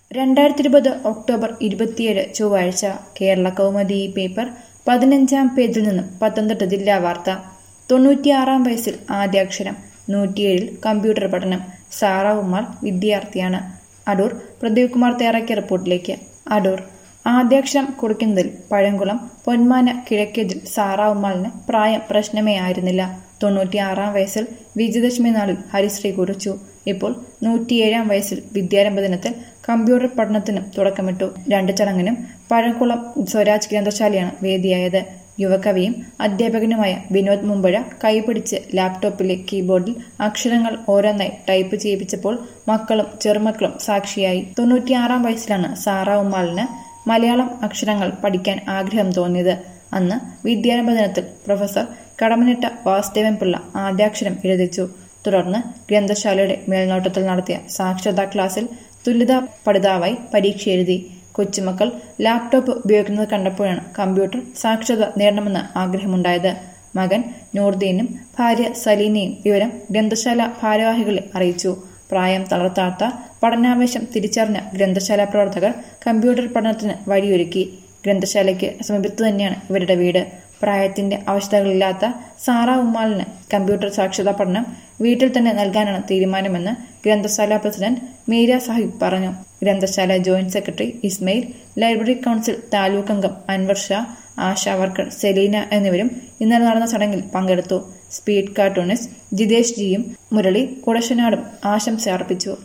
2020 October 27 ചൊവ്വാഴ്ച Kerala Kaumudi paper 15-ാം പേജിൽ നിന്നും പത്തനംതിട്ട ജില്ലാ വാർത്ത. 96-ാം വയസ്സിൽ ആദ്യാക്ഷരം, 107-ൽ കമ്പ്യൂട്ടർ പഠനം. സാറ ഉമ്മാൾ വിദ്യാർത്ഥിയാണ്. അടൂർ. പ്രദീപ് കുമാർ തയ്യാറാക്കിയ റിപ്പോർട്ടിലേക്ക്. അടൂർ. ആദ്യാക്ഷരം കുറിക്കുന്നതിൽ പഴംകുളം പൊന്മാന കിഴക്കേതിൽ സാറ ഉമ്മാളിന് പ്രായം പ്രശ്നമേ ആയിരുന്നില്ല. 96-ാം വയസ്സിൽ വിജയദശമി നാളിൽ ഹരിശ്രീ കുറിച്ചു. ഇപ്പോൾ 107-ാം വയസ്സിൽ വിദ്യാരംഭ ദിനത്തിൽ കമ്പ്യൂട്ടർ പഠനത്തിനും തുടക്കമിട്ടു. 2 ചടങ്ങിനും പഴംകുളം സ്വരാജ് ഗ്രന്ഥശാലയാണ് വേദിയായത്. യുവകവിയും അധ്യാപകനുമായ വിനോദ് മുമ്പഴ കൈപിടിച്ച് ലാപ്ടോപ്പിലെ കീബോർഡിൽ അക്ഷരങ്ങൾ ഓരോന്നായി ടൈപ്പ് ചെയ്യിപ്പിച്ചപ്പോൾ മക്കളും ചെറുമക്കളും സാക്ഷിയായി. 96-ാം വയസ്സിലാണ് സാറ ഉമ്മാളിന് മലയാളം അക്ഷരങ്ങൾ പഠിക്കാൻ ആഗ്രഹം തോന്നിയത്. അന്ന് വിദ്യാരംഭ ദിനത്തിൽ പ്രൊഫസർ കടമനിട്ട വാസുദേവൻ പിള്ള ആദ്യാക്ഷരം എഴുതിച്ചു. തുടർന്ന് ഗ്രന്ഥശാലയുടെ മേൽനോട്ടത്തിൽ നടത്തിയ സാക്ഷരതാ ക്ലാസ്സിൽ തുല്യതാ പഠിതാവായി പരീക്ഷ എഴുതി. കൊച്ചുമക്കൾ ലാപ്ടോപ്പ് ഉപയോഗിക്കുന്നത് കണ്ടപ്പോഴാണ് കമ്പ്യൂട്ടർ സാക്ഷരത നേടണമെന്ന് ആഗ്രഹമുണ്ടായത്. മകൻ നൂർദീനും ഭാര്യ സലീനയും വിവരം ഗ്രന്ഥശാല ഭാരവാഹികളെ അറിയിച്ചു. പ്രായം തളർത്താത്ത പഠനാവേശം തിരിച്ചറിഞ്ഞ ഗ്രന്ഥശാല പ്രവർത്തകർ കമ്പ്യൂട്ടർ പഠനത്തിന് വഴിയൊരുക്കി. ഗ്രന്ഥശാലയ്ക്ക് സമീപത്തു തന്നെയാണ് ഇവരുടെ വീട്. പ്രായത്തിന്റെ അവശതകളില്ലാത്ത സാറ ഉമ്മാളിന് കമ്പ്യൂട്ടർ സാക്ഷരതാ പഠനം വീട്ടിൽ തന്നെ നൽകാനാണ് തീരുമാനമെന്ന് ഗ്രന്ഥശാല പ്രസിഡന്റ് മീര സാഹിബ് പറഞ്ഞു. ഗ്രന്ഥശാല joint secretary Ismail, library council taluk അംഗം അൻവർ ഷാ, ആശാ വർക്കർ സെലീന എന്നിവരും ഇന്നലെ നടന്ന ചടങ്ങിൽ പങ്കെടുത്തു. സ്പീഡ് കാർട്ടൂണിസ്റ്റ് ജിതേഷ് ജിയും മുരളി കുടശനാടും ആശംസ അർപ്പിച്ചു.